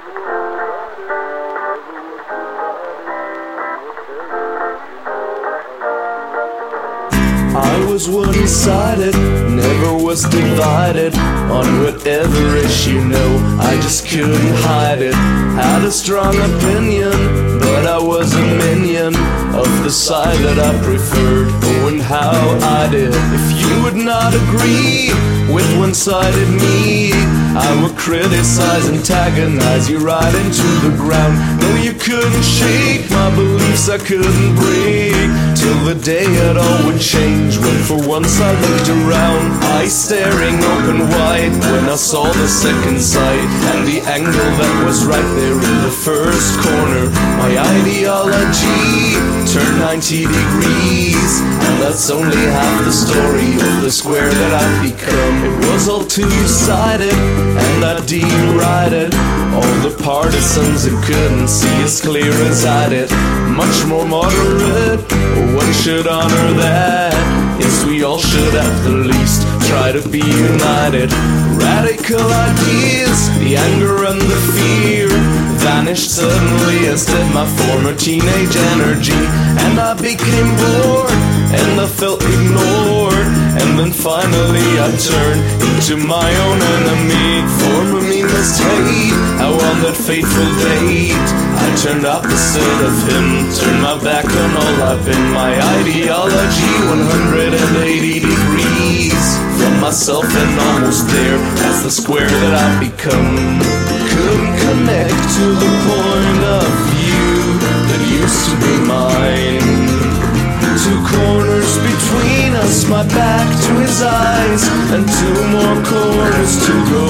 I was one-sided, never was divided on whatever issue, no, I just couldn't hide it. Had a strong opinion, but I was a minion of the side that I preferred. Oh, and how I did. If you would not agree with one-sided me, I would criticize, antagonize you right into the ground. No, you couldn't shake my beliefs, I couldn't break, till the day it all would change. When for once I looked around, eyes staring open wide, when I saw the second side and the angle that was right there in the first corner. My ideology turned 90 degrees, and that's only half the story of the square that I've become. It was all two-sided, and I derided all the partisans who couldn't see as clear as I did. Much more moderate, one should honor that. Yes, we all should at the least try to be united. Radical ideas, the anger and the fear vanished suddenly, as did my former teenage energy. And I became bored, and I felt ignored, and then finally I turned into my own enemy. For me must hate how on that fateful date I turned opposite of him, turned my back on all I've been. My ideology 180 degrees from myself and almost there. That's the square that I've become. Couldn't connect to the point of view that used to be mine. Two corners between us, my back to his eyes, and two more corners to go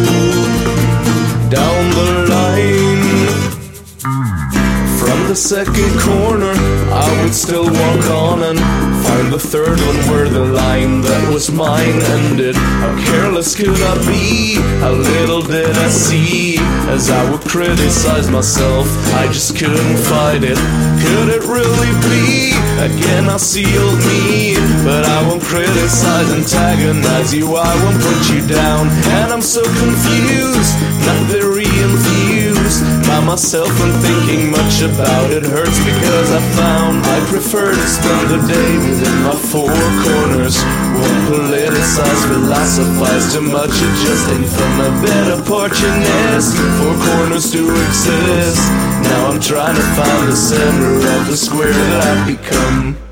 down the line. From the second corner, I would still walk on and find the third one where the line that was mine ended. How careless could I be? How little did I see? As I would criticize myself, I just couldn't fight it. Could it really be? Again I see old me, but I won't criticize, antagonize you, I won't put you down. And I'm so confused, not very infused by myself and thinking much about it. Hurts because I found I prefer to spend the day within my four corners. Won't politicize, philosophize too much, it just ain't from a bit opportunist. Four corners do exist. Now I'm trying to find the center of the square that I've become.